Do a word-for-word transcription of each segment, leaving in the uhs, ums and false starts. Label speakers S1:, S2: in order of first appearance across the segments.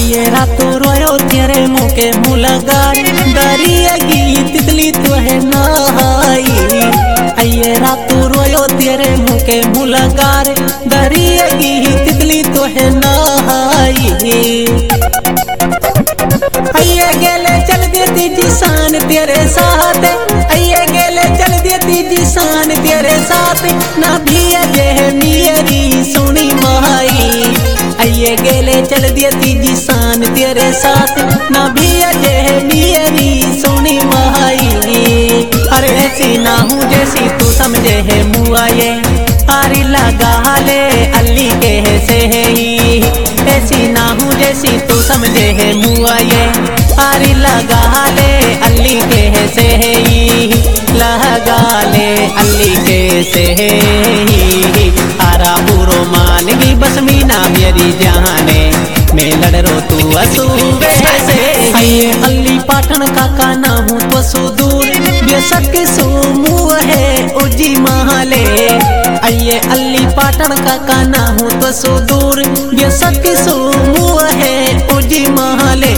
S1: आइए रातों रोयो तेरे मुँह के मुँह लगाए डरिएगी तितली तो है नहाई। आइए रातों रोयो तेरे मुँह के मुँह लगाए डरिएगी तितली तो है नहाई। आइए गेले चल देती जिसान तेरे साथ, आइए गेले चल देती जिसान तेरे साथ ना भी ये मेरी सोनी माई। आइए गेले चल देती जिसान तेरे साथ ना भी ये मेरी सोनी माई। अरे ऐसी ना हूँ जैसी तू समझे है मुआ ये आरी लगा ले अल्ली के से ही। ऐसी ना हूँ जैसी तू समझे है मुआ ये आरी लगा ले अल्ली के से ही। लगा ले अल्ली के से ही आरा बुरो मान की बस मीना मेरी जाने मैं लड़ रो तू असूबे से। आइए अल्ली पाटन का काना हूँ तो सुदूर बेशक सो मुँह है उजी महले। आइए अल्ली पाटन का काना हूँ तो सुदूर बेशक सो मुँह है उजी महले।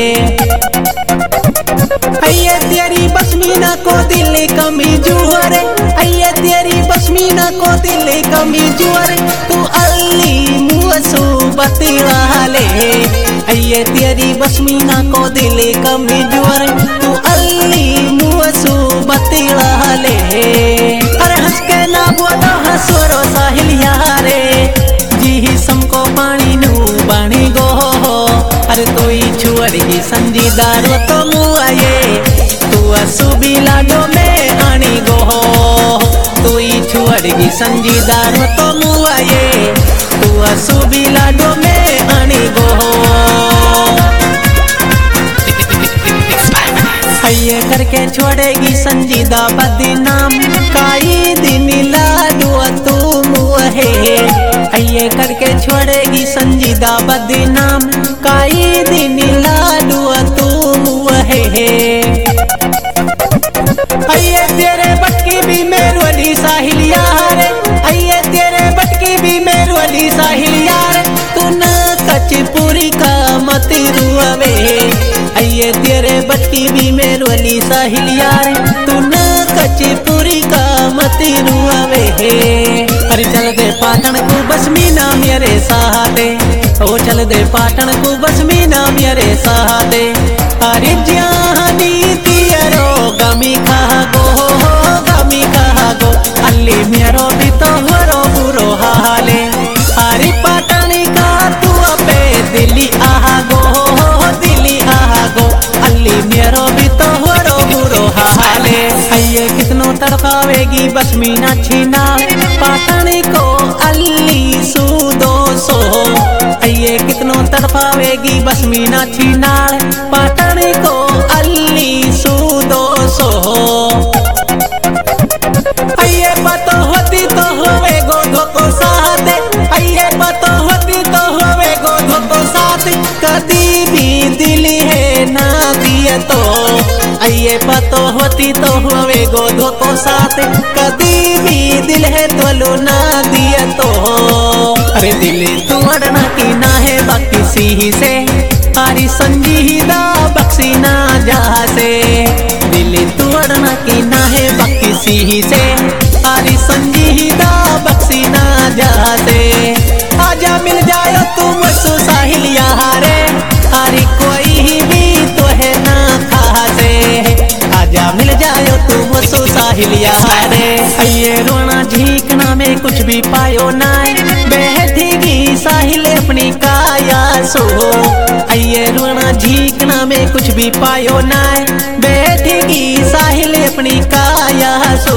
S1: आइए तेरी बसमीना को दिल कमी जुहर, आइए तेरी बसमीना को दिल कमी जुहर तू अल्ली मुसू बती वाले। आइए तेरी बसमीना को दिल कमी जुहर तू अल्ली मुसू बती वाले। अरे हंस के ना बोलो हंसोरो साहिल यारे जी समको पानी नू बाणी गो। अरे तो ही छुअड़ी संजीदार तो मुआये तू असुबी लाडो में आनी गो। तू ही छुअड़ी संजीदार तो मुआये तू असुबी लाडो में आनी गो। आइए करके छोड़ेगी संजीदा बदनाम काई दिन लाडो तू मुहे। आइए करके छोड़ेगी संजीदा बदनाम काई दिन लाडू तू मुहे। आइए तेरे बटकी भी मेरवली साहिल यार, आइए तेरे बटकी भी मेरवली साहिल यार तू न कचपुरी का मत रुआवे। आइए तेरे बटकी भी मेरवली साहिल यार तू न कचपुरी का मत रुआवे। अरे चल दे पाटन को बस मीना मेरे सहारे, ओ चल दे पाटन को बस मीना मेरे सहारे। अरे जानी तियरो गमी खा गो गमी खा गो अल्ली मेरो भी तो हरो बुरो हाले। अरे पाटनी का तू पे दिल्ली आ गो दिल्ली आ गो अल्ली मेरो भी तो हरो बुरो हाले। आइए कितनों तड़पावेगी बस मीना छीना पाटनी को अल्ली सूदो सो। आइए कितनों तड़पावेगी बस मीना छीनाड़ पाटनी को अल्ली सूदो सो। आइए पतो होती तो होवे गोधो को साथ, आइए पतो होती तो होवे गोधो को साथ कदी भी दिल है ना दिए तो। आइए पतो होती तो होवे गोधो को साथ कदी भी दिल है तो लो ना दिए तो। अरे दिल तू अड़ना की ना है बाकी सी से आरी संजीदा बख्शी ना जा से। दिल तू अड़ना की ना है बाकी सी से आरी संजीदा बख्शी ना जा से। आजा मिल जाए तुम सो साहिल यारे आरी कोई भी तो है ना खासे। आजा मिल जाए तुम सो साहिल यारे। आइए रोना झीकना में कुछ भी पायो ना बैठेगी साहिल अपनी काया सो। आइए रोना झीकना में कुछ भी पायो ना बैठेगी साहिल अपनी काया सो।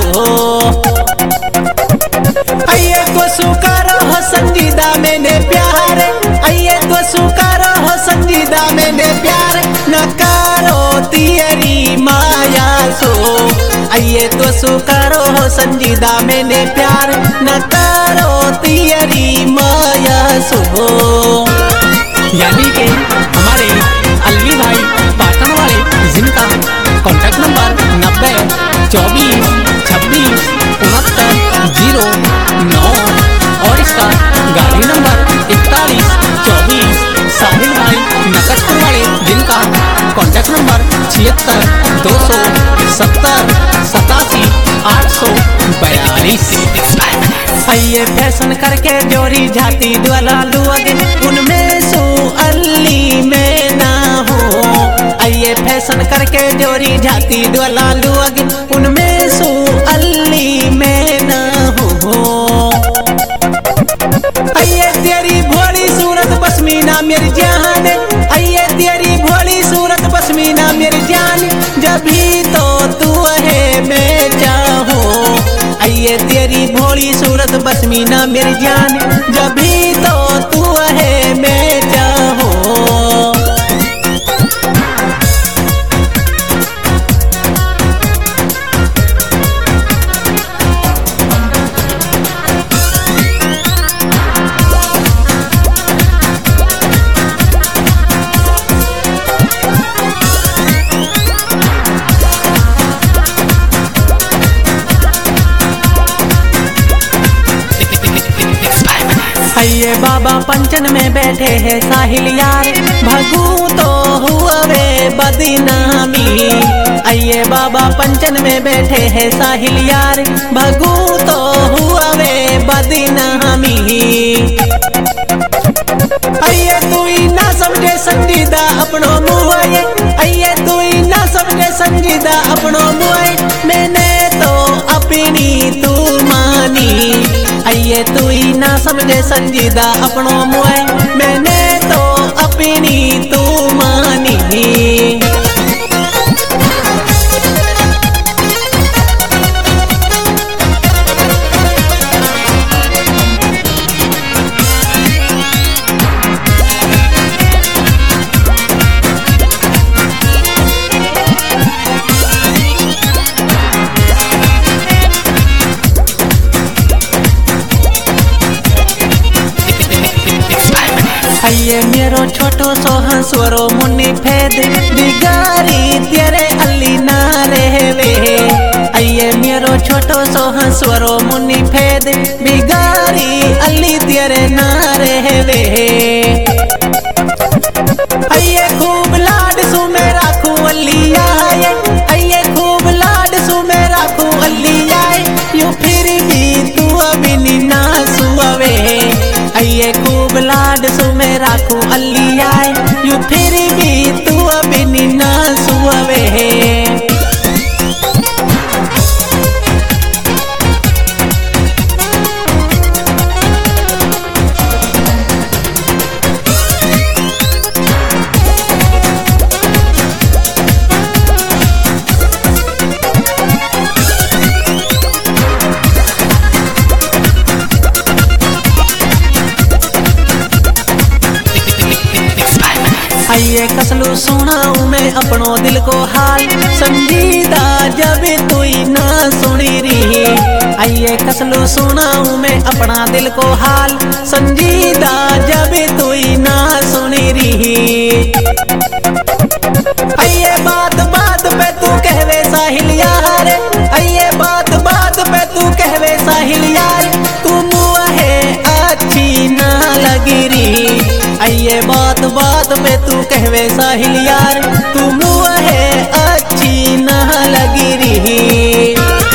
S1: आइए को सुकारो हो संजीदा मैंने प्यार, आइए को सुकारो हो संजीदा मैंने प्यार न करो तेरी माया सो। आइए तो सुकारो हो संजीदा मैंने प्यार न करो तेरी माया सो। यानी कि हमारे अलवी भाई पाटन वाले जिनका कॉन्टैक्ट नंबर नब्बे चौबीस छब्बीस उनहत्तर जीरो नौ और इसका गाड़ी नंबर इकतालीस चौबीस साहिल भाई कॉन्टैक्ट नंबर छिहत्तर दो सौ सत्तर सतासी आठ सौ बयालीस। आइए फैशन करके जोरी जाती द्वाला लुअगे उनमें सो अल्ली में ना हो। आइए फैशन करके जोरी जाती द्वाला लुअगे उनमें सो अल्ली में ना हो। आइए तेरी भोली सूरत पश्मीना मेरी जान, आइए तेरी भोली सूरत पश्मीना मेरी जान, जभी तो तू है मैं चाहूं। आइए तेरी भोली सूरत पश्मीना मेरी जान, जभी तो तू है मैं चाहूं। आइए बाबा पंचन में बैठे हैं साहिल यार, भगू तो हुआ वे बदनामी। आइए बाबा पंचन में बैठे हैं साहिल यार, भगू तो हुआ वे बदनामी। आइए तू ही ना समझे संजीदा अपनो मुँह, आइए तू ही ना समझे संजीदा अपनो मुँह, मैंने तो अपनी तू मानी। आइए तू ही ना समझे संजीदा अपनो मुँह, मैंने तो अपनी तू मानी। आइए मेरो छोटो सो हंसवरो मुन्नी फेद बिगारी तेरे अल्ली ना रहवे। आइए मेरो छोटो सो हंसवरो मुन्नी फेद बिगारी अल्ली तेरे ना रहवे। आइए खूब लाड सु मेरा खू अल्ली आए, आइए खूब लाड सु मेरा खू अल्ली आए, यू फिर भी तू अभी ना सुअवे। आइए खूब लाड सु मेरा खू अल्ली आए, यू फिर भी तू अभी ना सुअवे। आइए कसलू सुनाऊं मैं अपनो दिल को हाल, संजीदा जब तू ना सुनी रही। आइए कसलू सुनाऊं मैं अपना दिल को हाल, संजीदा जब तू ना सुनी रही। आइए बात बात पे तू कहवे साहिल यार, आइए बात बात पे तू कहवे साहिल यार, तू मुँह अच्छी ना लगी रही। आइए बात बात पे तू कहवे साहिल यार, तू मुँह अच्छी ना लगी रही।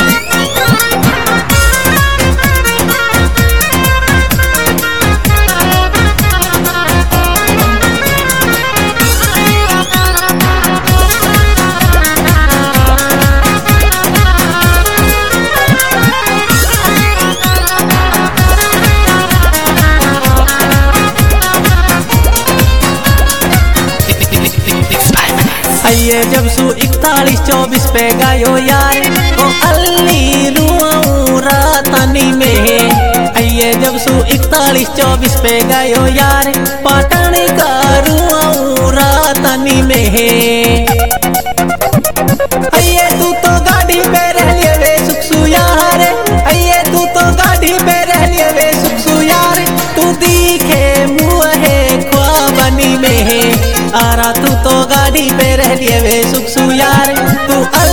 S1: आइए जब सू इकतालीस चौबीस पे गायो यार, ओ अल्ली रुआऊं रातानी में। आइए जब सू इकतालीस चौबीस पे गायो यार, पाटन का रुआऊं रातानी में। आइए तू तो गाड़ी पे रह लिए वे सुखसू यार, आइए तू तो गाड़ी पे रह लिए वे सुखसू यार, तू दिखे मुँह ख्वाबनी में। आरा तू तो गाड़ी पे रह लिए वे सुखसू यार, तू